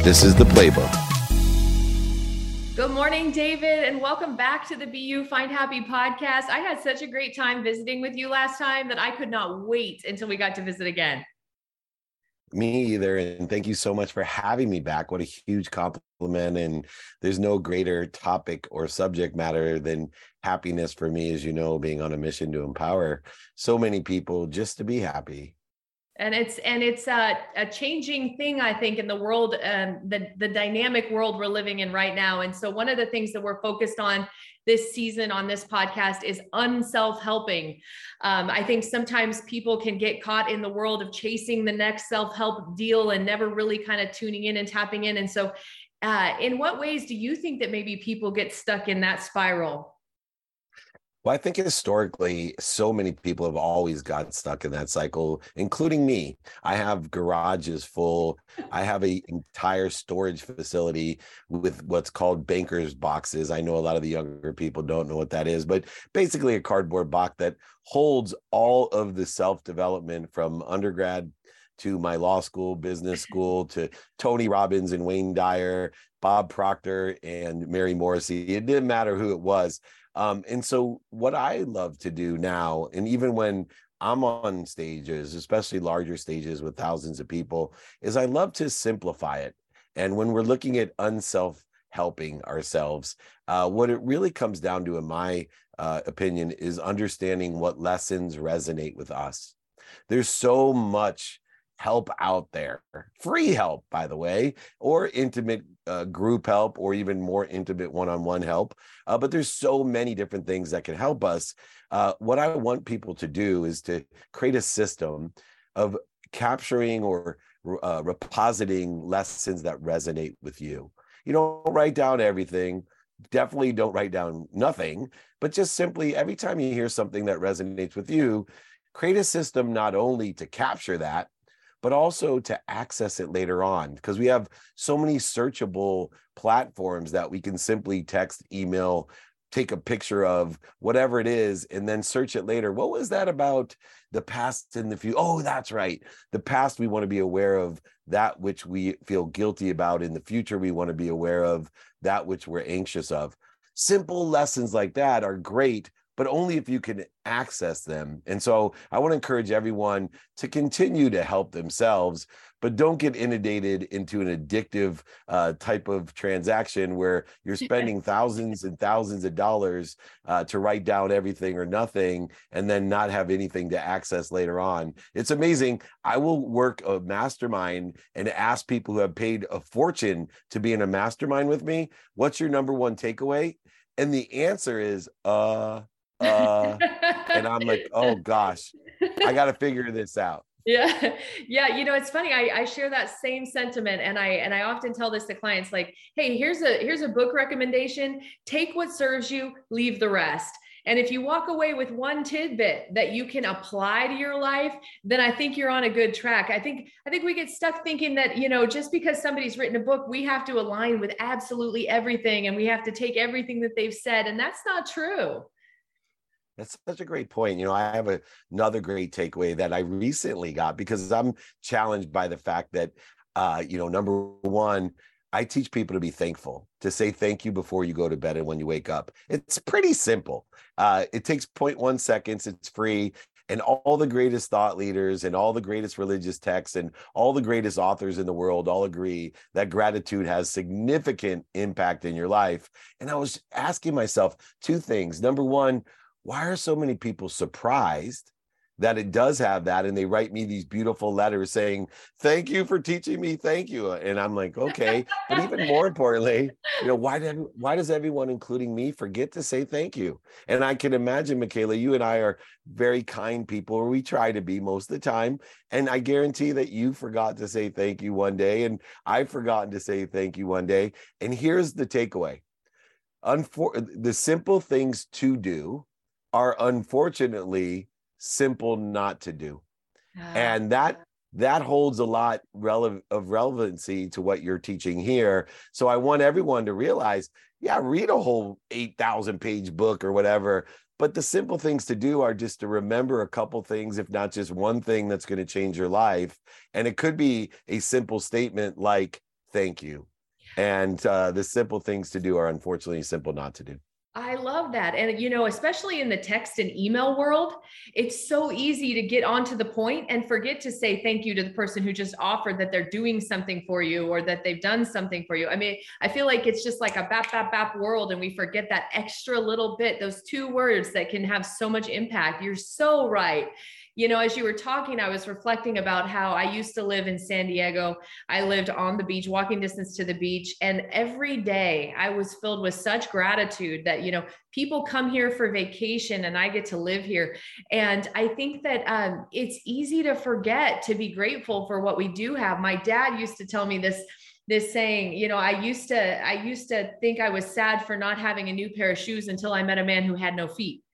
This is the playbook. Good morning, David, and welcome back to the Be You Find Happy podcast. I had such a great time visiting with you last time that I could not wait until we got to visit again. Me either. And thank you so much for having me back. What a huge compliment. And there's no greater topic or subject matter than happiness for me, as you know, being on a mission to empower so many people just to be happy. And it's a changing thing, I think, in the world, the dynamic world we're living in right now. And so one of the things that we're focused on this season on this podcast is unself-helping. I think sometimes people can get caught in the world of chasing the next self-help deal and never really kind of tuning in and tapping in. And so in what ways do you think that maybe people get stuck in that spiral? Well, I think historically, so many people have always got stuck in that cycle, including me. I have garages full. I have an entire storage facility with what's called banker's boxes. I know a lot of the younger people don't know what that is, but basically a cardboard box that holds all of the self-development from undergrad to my law school, business school, to Tony Robbins and Wayne Dyer, Bob Proctor and Mary Morrissey. It didn't matter who it was. And so what I love to do now, and even when I'm on stages, especially larger stages with thousands of people, is I love to simplify it. And when we're looking at unself-helping ourselves, what it really comes down to, in my opinion, is understanding what lessons resonate with us. There's so much help out there, free help, by the way, or intimate group help, or even more intimate one-on-one help. But there's so many different things that can help us. What I want people to do is to create a system of capturing or repositing lessons that resonate with you. You don't write down everything. Definitely don't write down nothing, but just simply every time you hear something that resonates with you, create a system not only to capture that, but also to access it later on, because we have so many searchable platforms that we can simply text, email, take a picture of whatever it is, and then search it later. What was that about the past and the future? Oh, that's right. The past, we want to be aware of that which we feel guilty about. In the future, we want to be aware of that which we're anxious of. Simple lessons like that are great, but only if you can access them. And so I want to encourage everyone to continue to help themselves, but don't get inundated into an addictive type of transaction where you're spending thousands and thousands of dollars to write down everything or nothing, and then not have anything to access later on. It's amazing. I will work a mastermind and ask people who have paid a fortune to be in a mastermind with me, what's your number one takeaway? And the answer is, and I'm like, oh gosh, I got to figure this out. Yeah. Yeah. You know, it's funny. I share that same sentiment. And I often tell this to clients, like, hey, here's a book recommendation. Take what serves you, leave the rest. And if you walk away with one tidbit that you can apply to your life, then I think you're on a good track. I think we get stuck thinking that, you know, just because somebody's written a book, we have to align with absolutely everything and we have to take everything that they've said. And that's not true. That's such a great point. You know, I have another great takeaway that I recently got, because I'm challenged by the fact that, number one, I teach people to be thankful, to say thank you before you go to bed and when you wake up. It's pretty simple. It takes 0.1 seconds. It's free. And all the greatest thought leaders and all the greatest religious texts and all the greatest authors in the world all agree that gratitude has significant impact in your life. And I was asking myself two things. Number one, why are so many people surprised that it does have that? And they write me these beautiful letters saying, thank you for teaching me. Thank you. And I'm like, okay. But even more importantly, you know, why does everyone, including me, forget to say thank you? And I can imagine, Michaela, you and I are very kind people, or we try to be most of the time. And I guarantee that you forgot to say thank you one day, and I've forgotten to say thank you one day. And here's the takeaway. The simple things to do are unfortunately simple not to do. And that holds a lot of relevancy to what you're teaching here. So I want everyone to realize, yeah, read a whole 8,000 page book or whatever, but the simple things to do are just to remember a couple things, if not just one thing that's going to change your life. And it could be a simple statement like, thank you. And the simple things to do are unfortunately simple not to do. I love that. And, especially in the text and email world, it's so easy to get onto the point and forget to say thank you to the person who just offered that they're doing something for you or that they've done something for you. I mean, I feel like it's just like a bap, bap, bap world. And we forget that extra little bit, those 2 words that can have so much impact. You're so right. As you were talking, I was reflecting about how I used to live in San Diego. I lived on the beach, walking distance to the beach. And every day I was filled with such gratitude that, people come here for vacation and I get to live here. And I think that it's easy to forget to be grateful for what we do have. My dad used to tell me this saying, I used to think I was sad for not having a new pair of shoes until I met a man who had no feet.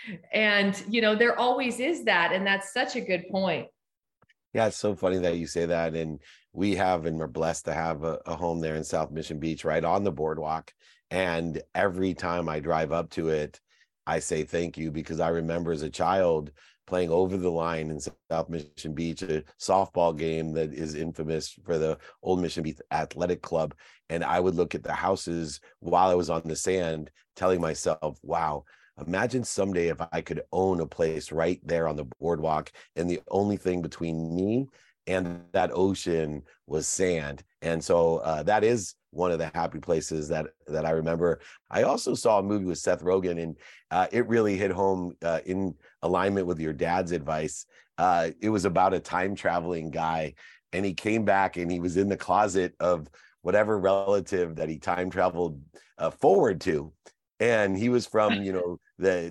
And, there always is that. And that's such a good point. Yeah, it's so funny that you say that. And we're blessed to have a home there in South Mission Beach, right on the boardwalk. And every time I drive up to it, I say thank you, because I remember as a child playing over the line in South Mission Beach, a softball game that is infamous for the Old Mission Beach Athletic Club. And I would look at the houses while I was on the sand, telling myself, wow, imagine someday if I could own a place right there on the boardwalk, and the only thing between me and that ocean was sand. And so that is one of the happy places that I remember. I also saw a movie with Seth Rogen, and it really hit home in alignment with your dad's advice. It was about a time traveling guy, and he came back and he was in the closet of whatever relative that he time traveled forward to. And he was from, the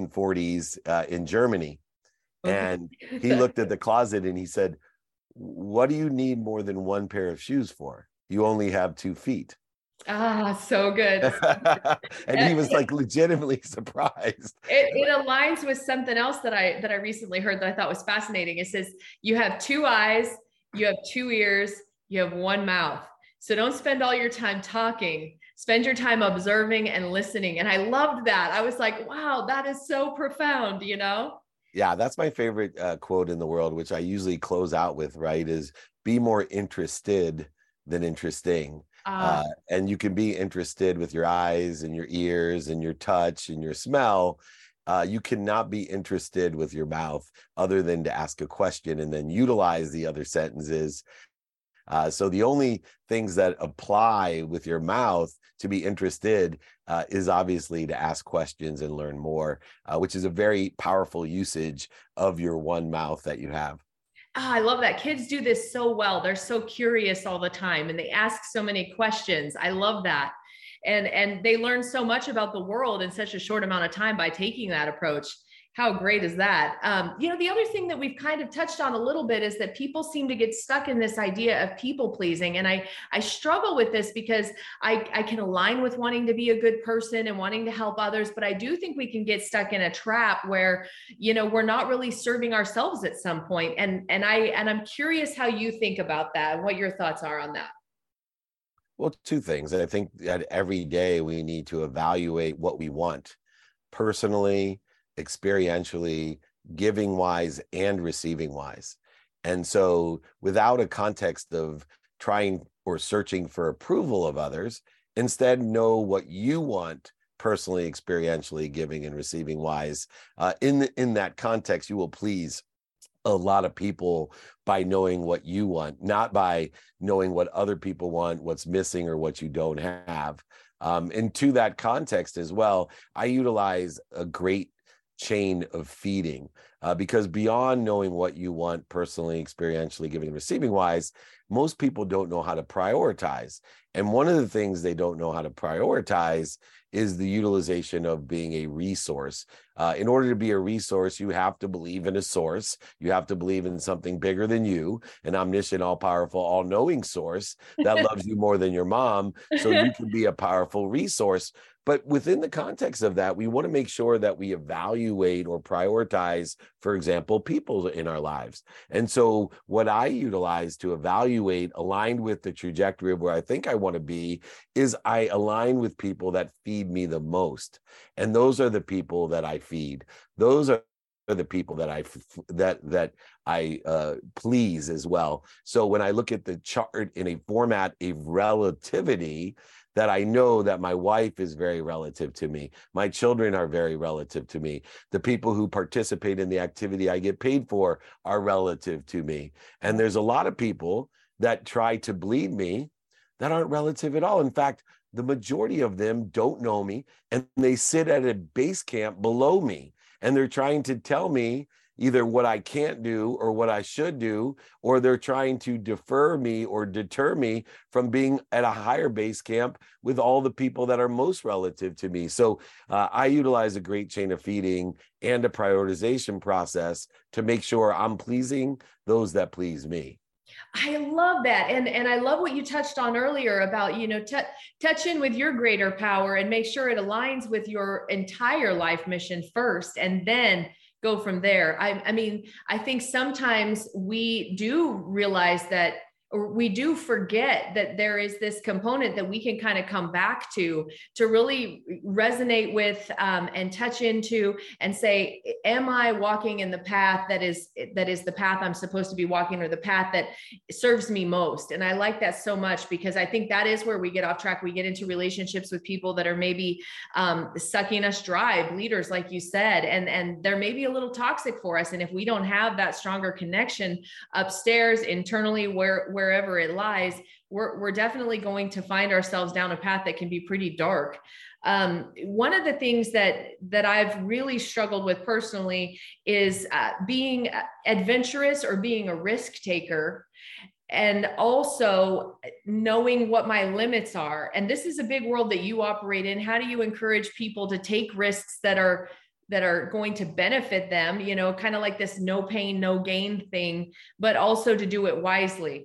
1940s in Germany. Okay. And he looked at the closet and he said, what do you need more than one pair of shoes for? You only have 2 feet. Ah, so good. And he was like legitimately surprised. It aligns with something else that I recently heard that I thought was fascinating. It says you have 2 eyes, you have 2 ears, you have 1 mouth. So don't spend all your time talking. Spend your time observing and listening. And I loved that. I was like, wow, that is so profound, Yeah, that's my favorite quote in the world, which I usually close out with, right, is be more interested than interesting. And you can be interested with your eyes and your ears and your touch and your smell. You cannot be interested with your mouth other than to ask a question and then utilize the other sentences. So the only things that apply with your mouth to be interested is obviously to ask questions and learn more, which is a very powerful usage of your one mouth that you have. I love that. Kids do this so well. They're so curious all the time and they ask so many questions. I love that. And they learn so much about the world in such a short amount of time by taking that approach. How great is that? The other thing that we've kind of touched on a little bit is that people seem to get stuck in this idea of people pleasing. And I struggle with this because I can align with wanting to be a good person and wanting to help others. But I do think we can get stuck in a trap where, we're not really serving ourselves at some point. And I'm curious how you think about that and what your thoughts are on that. Well, 2 things. I think that every day we need to evaluate what we want personally, experientially, giving wise, and receiving wise. And so without a context of trying or searching for approval of others, instead know what you want personally, experientially, giving and receiving wise. In that context, you will please a lot of people by knowing what you want, not by knowing what other people want, what's missing, or what you don't have. And to that context as well, I utilize a great chain of feeding because beyond knowing what you want personally, experientially, giving and receiving wise, most people don't know how to prioritize. And one of the things they don't know how to prioritize is the utilization of being a resource. In order to be a resource, you have to believe in a source. You have to believe in something bigger than you, an omniscient, all-powerful, all-knowing source that loves you more than your mom, so you can be a powerful resource. But within the context of that, we want to make sure that we evaluate or prioritize, for example, people in our lives. And so what I utilize to evaluate, aligned with the trajectory of where I think I want to be, is I align with people that feed me the most. And those are the people that I feed. Those are the people that I please as well. So when I look at the chart in a format of relativity, that I know that my wife is very relative to me. My children are very relative to me. The people who participate in the activity I get paid for are relative to me. And there's a lot of people that try to bleed me that aren't relative at all. In fact, the majority of them don't know me, and they sit at a base camp below me, and they're trying to tell me either what I can't do or what I should do, or they're trying to defer me or deter me from being at a higher base camp with all the people that are most relative to me. So I utilize a great chain of feeding and a prioritization process to make sure I'm pleasing those that please me. I love that. And I love what you touched on earlier about, touch in with your greater power and make sure it aligns with your entire life mission first, and then go from there. I mean, I think sometimes we do realize that, or we do forget that there is this component that we can kind of come back to really resonate with, and touch into and say, am I walking in the path that is the path I'm supposed to be walking, or the path that serves me most? And I like that so much, because I think that is where we get off track. We get into relationships with people that are maybe sucking us dry, bleeders, like you said, and they're maybe a little toxic for us. And if we don't have that stronger connection upstairs, internally, wherever it lies, we're definitely going to find ourselves down a path that can be pretty dark. One of the things that I've really struggled with personally is being adventurous or being a risk taker, and also knowing what my limits are. And this is a big world that you operate in. How do you encourage people to take risks that are going to benefit them, kind of like this no pain, no gain thing, but also to do it wisely?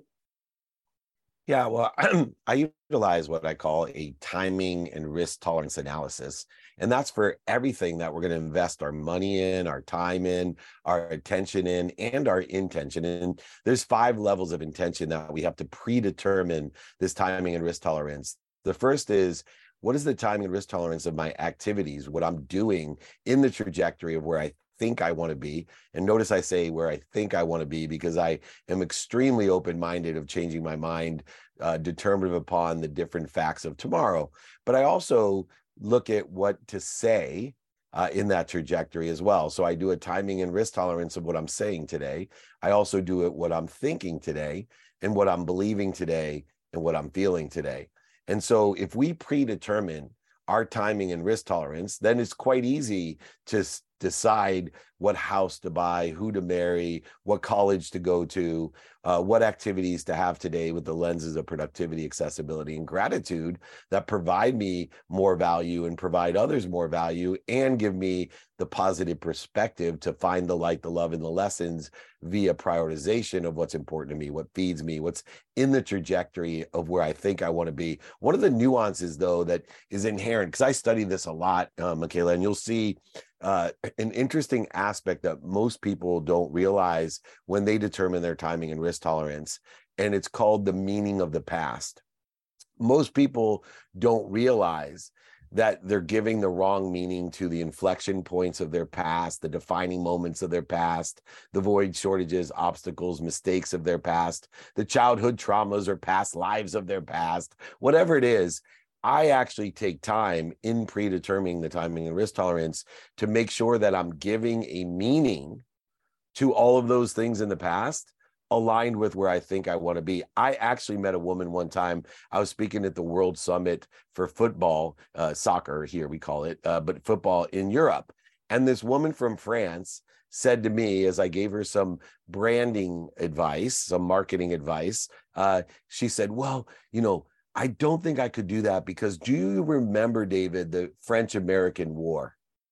Yeah, well, I utilize what I call a timing and risk tolerance analysis. And that's for everything that we're going to invest our money in, our time in, our attention in, and our intention in. There's 5 levels of intention that we have to predetermine this timing and risk tolerance. The first is, what is the timing and risk tolerance of my activities, what I'm doing in the trajectory of where I think I want to be? And notice I say where I think I want to be, because I am extremely open-minded of changing my mind, determinative upon the different facts of tomorrow. But I also look at what to say in that trajectory as well. So I do a timing and risk tolerance of what I'm saying today. I also do it what I'm thinking today, and what I'm believing today, and what I'm feeling today. And so if we predetermine our timing and risk tolerance, then it's quite easy to decide what house to buy, who to marry, what college to go to, what activities to have today with the lenses of productivity, accessibility, and gratitude that provide me more value and provide others more value, and give me the positive perspective to find the light, the love, and the lessons via prioritization of what's important to me, what feeds me, what's in the trajectory of where I think I want to be. One of the nuances, though, that is inherent, because I study this a lot, Michaela, and you'll see an interesting aspect that most people don't realize when they determine their timing and risk tolerance, and it's called the meaning of the past. Most people don't realize that they're giving the wrong meaning to the inflection points of their past, the defining moments of their past, the void, shortages, obstacles, mistakes of their past, the childhood traumas or past lives of their past, whatever it is. I actually take time in predetermining the timing and risk tolerance to make sure that I'm giving a meaning to all of those things in the past, aligned with where I think I want to be. I actually met a woman one time. I was speaking at the World Summit for football, soccer here we call it, but football in Europe. And this woman from France said to me, as I gave her some branding advice, some marketing advice, she said, well, I don't think I could do that, because do you remember, David, the French-American War?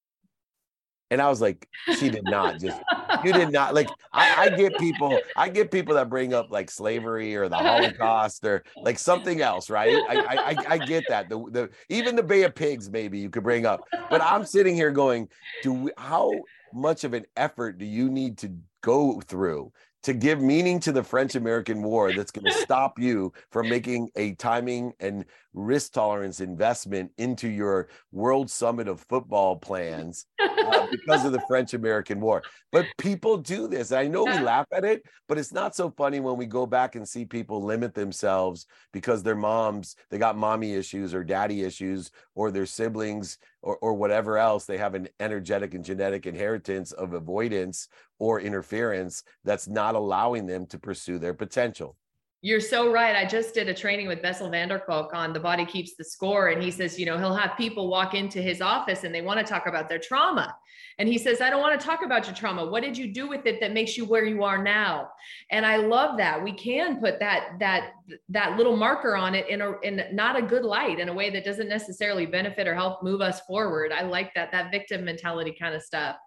And I was like, she did not. You did not. Like, I get people that bring up like slavery or the Holocaust or like something else, right? I get that. Even the Bay of Pigs, maybe you could bring up. But I'm sitting here going, how much of an effort do you need to go through to give meaning to the French-American War that's going to stop you from making a timing and risk tolerance investment into your World Summit of Football plans because of the French-American War. But people do this. I know we laugh at it, but it's not so funny when we go back and see people limit themselves because their moms, they got mommy issues or daddy issues, or their siblings or whatever else. They have an energetic and genetic inheritance of avoidance or interference that's not allowing them to pursue their potential. You're so right. I just did a training with Bessel van der Kolk on The Body Keeps the Score. And he says, you know, he'll have people walk into his office and they want to talk about their trauma. And he says, I don't want to talk about your trauma. What did you do with it that makes you where you are now? And I love that. We can put that little marker on it in not a good light, in a way that doesn't necessarily benefit or help move us forward. I like that victim mentality kind of stuff.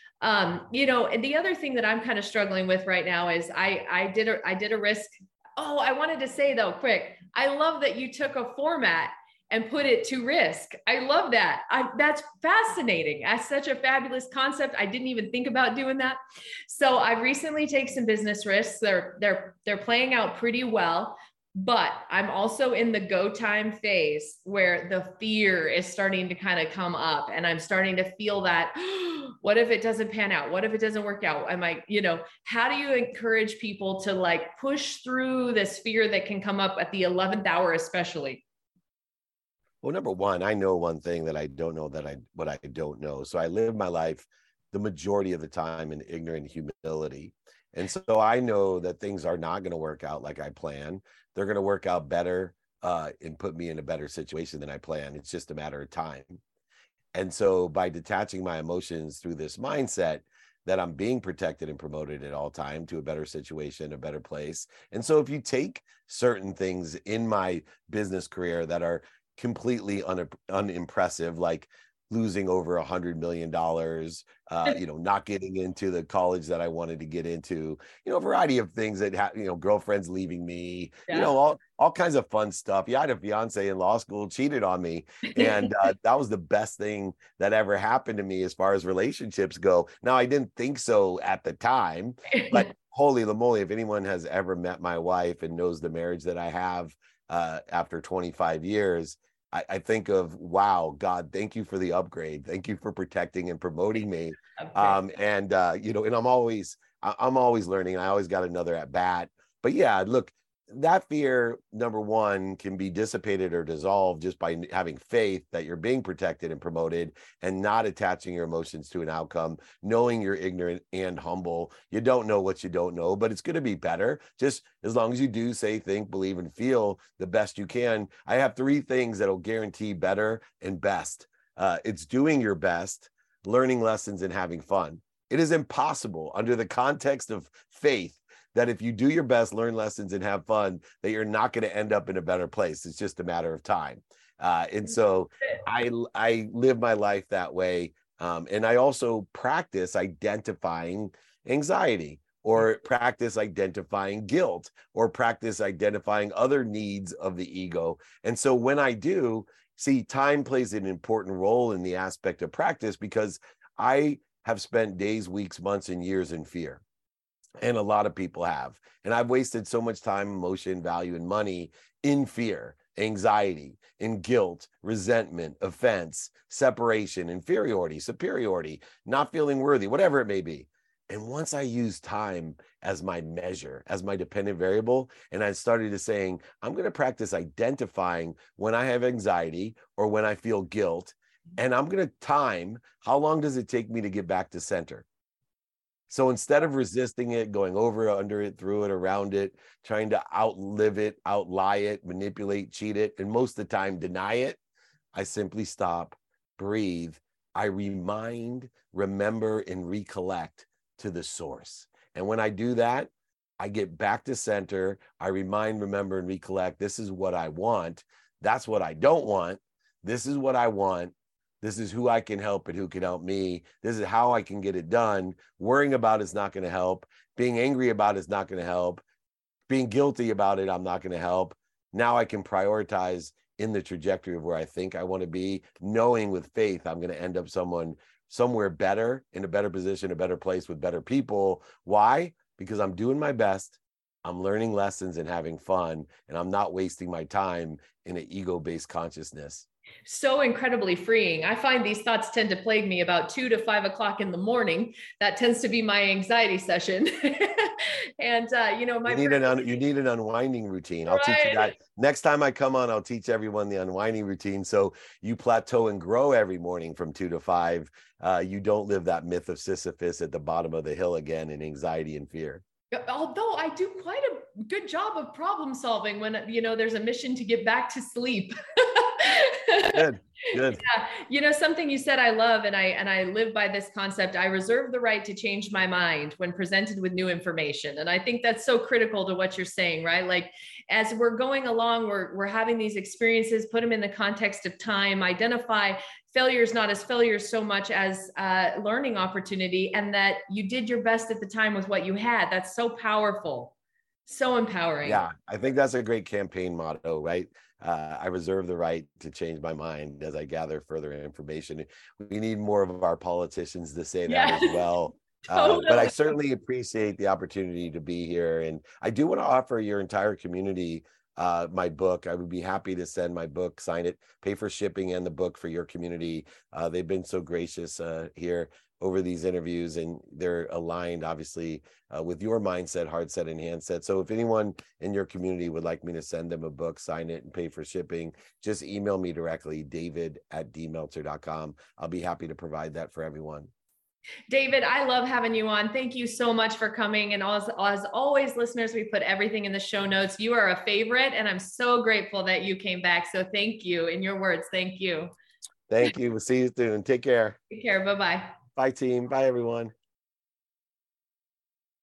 You know, and the other thing that I'm kind of struggling with right now is I did a risk. Oh, I wanted to say though, quick, I love that you took a format and put it to risk. I love that. That's fascinating. That's such a fabulous concept. I didn't even think about doing that. So I recently taken some business risks. They're playing out pretty well, but I'm also in the go time phase where the fear is starting to kind of come up, and I'm starting to feel that, what if it doesn't pan out? What if it doesn't work out? Am I, you know, how do you encourage people to like push through this fear that can come up at the 11th hour, especially? Well, number one, I know one thing that I don't know what I don't know. So I live my life the majority of the time in ignorant humility. And so I know that things are not going to work out like I plan. They're going to work out better and put me in a better situation than I plan. It's just a matter of time. And so by detaching my emotions through this mindset that I'm being protected and promoted at all time to a better situation, a better place. And so if you take certain things in my business career that are completely unimpressive, like losing over $100 million, you know, not getting into the college that I wanted to get into, you know, a variety of things that, you know, girlfriends leaving me, you know, all kinds of fun stuff. Yeah, I had a fiance in law school, cheated on me. And that was the best thing that ever happened to me as far as relationships go. Now, I didn't think so at the time, but holy moly, if anyone has ever met my wife and knows the marriage that I have after 25 years, I think of, wow, God, thank you for the upgrade. Thank you for protecting and promoting me. You know, and I'm always learning, and I always got another at bat. But yeah, look, that fear, number one, can be dissipated or dissolved just by having faith that you're being protected and promoted and not attaching your emotions to an outcome, knowing you're ignorant and humble. You don't know what you don't know, but it's going to be better. Just as long as you do say, think, believe, and feel the best you can. I have 3 things that'll guarantee better and best. It's doing your best, learning lessons, and having fun. It is impossible under the context of faith that if you do your best, learn lessons, and have fun, that you're not going to end up in a better place. It's just a matter of time. And so I live my life that way. And I also practice identifying anxiety, or practice identifying guilt, or practice identifying other needs of the ego. And so when I do, see, time plays an important role in the aspect of practice, because I have spent days, weeks, months, and years in fear. And a lot of people have. And I've wasted so much time, emotion, value, and money in fear, anxiety, in guilt, resentment, offense, separation, inferiority, superiority, not feeling worthy, whatever it may be. And once I use time as my measure, as my dependent variable, and I started to saying, I'm going to practice identifying when I have anxiety or when I feel guilt, and I'm going to time, how long does it take me to get back to center? So instead of resisting it, going over, under it, through it, around it, trying to outlive it, outlie it, manipulate, cheat it, and most of the time deny it, I simply stop, breathe. I remind, remember, and recollect to the source. And when I do that, I get back to center. I remind, remember, and recollect. This is what I want. That's what I don't want. This is what I want. This is who I can help and who can help me. This is how I can get it done. Worrying about it's not going to help. Being angry about it's not going to help. Being guilty about it, I'm not going to help. Now I can prioritize in the trajectory of where I think I want to be, knowing with faith I'm going to end up somewhere better, in a better position, a better place with better people. Why? because I'm doing my best. I'm learning lessons and having fun, and I'm not wasting my time in an ego-based consciousness. So incredibly freeing. I find these thoughts tend to plague me about 2 to 5 o'clock in the morning. That tends to be my anxiety session. And you know, my you need an unwinding routine. I'll teach you that next time I come on. I'll teach everyone the unwinding routine, so you plateau and grow every morning from 2 to 5. You don't live that myth of Sisyphus at the bottom of the hill again in anxiety and fear. Although I do quite a good job of problem solving when, you know, there's a mission to get back to sleep. Good. Yeah. You know, something you said I love, and I live by this concept. I reserve the right to change my mind when presented with new information. And I think that's so critical to what you're saying, right? Like, as we're going along, we're having these experiences, put them in the context of time, identify failures not as failures so much as learning opportunity, and that you did your best at the time with what you had. That's so powerful, so empowering. Yeah, I think that's a great campaign motto, right? I reserve the right to change my mind as I gather further information. We need more of our politicians to say that as well. Totally. But I certainly appreciate the opportunity to be here. And I do want to offer your entire community my book. I would be happy to send my book, sign it, pay for shipping and the book for your community. They've been so gracious here over these interviews, and they're aligned obviously with your mindset, heart set, and handset. So if anyone in your community would like me to send them a book, sign it, and pay for shipping, just email me directly, david@dmeltzer.com. I'll be happy to provide that for everyone. David, I love having you on. Thank you so much for coming. And as always, listeners, we put everything in the show notes. You are a favorite, and I'm so grateful that you came back. So thank you. In your words, thank you. Thank you. We'll see you soon. Take care. Take care. Bye-bye. Bye, team. Bye, everyone.